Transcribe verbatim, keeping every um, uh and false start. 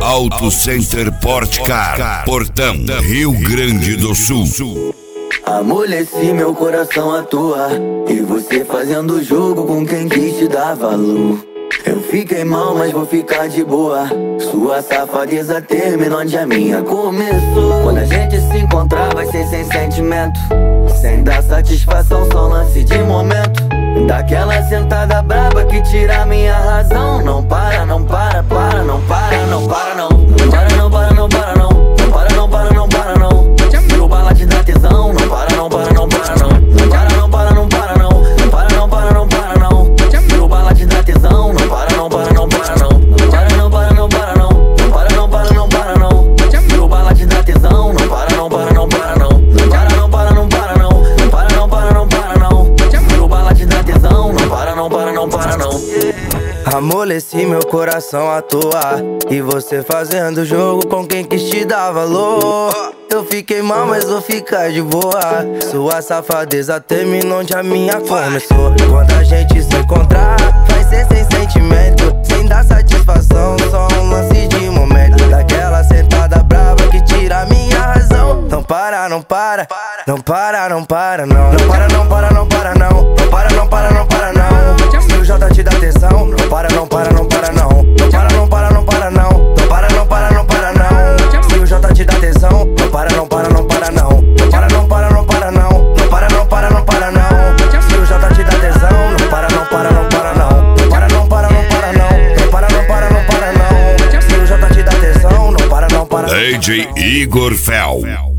Auto Center Portcar, Portão, Rio Grande do Sul. Amoleci meu coração à toa, e você fazendo jogo com quem quis te dar valor. Eu fiquei mal, mas vou ficar de boa. Sua safadeza terminou onde a minha começou. Quando a gente se encontrar vai ser sem sentimento, sem dar satisfação, só lance de momento. Daquela sentada braba que tira a minha razão. Não para, não para, para, não para, não para não. Não para, não para, não para não. Não para, não para, não para não. Se o bala te dá tesão, não para, não para, não para não. Não para, não para, não para não. Não para, não para, não para não. Se o bala te dá tesão, não para, não para, não para não. Não para, não para, não para não. Não para, não para, não para não. Se o bala te dá tesão, não para, não para, não para não. Não para, não para, não para não. Não para, não para, não para não. Se o bala te dá tesão, não para, não para, não para não. Amoleci meu coração à toa, e você fazendo jogo com quem quis te dar valor. Eu fiquei mal, mas vou ficar de boa. Sua safadeza terminou onde a minha começou. Quando a gente se encontrar, vai ser sem sentimento, sem dar satisfação, só um lance de momento. Daquela sentada brava que tira a minha razão. Não para, não para, não para, não para não. Não para, não para, não para não. Não para, não para, não para não. Se o J te dá atenção, não para, não para, não para não. Não para, não para, não para não. Não para, não para, não para não. Se o J te dá atenção, não para, não para, não para não. Não para, não para, não para não. Não para, não para, não para não. Se o J te dá atenção, não para, não para, não para não. Não para, não para, não para não. Não para, não para, não para não. Se o J te dá atenção, não para, não para. D J Igor Fel.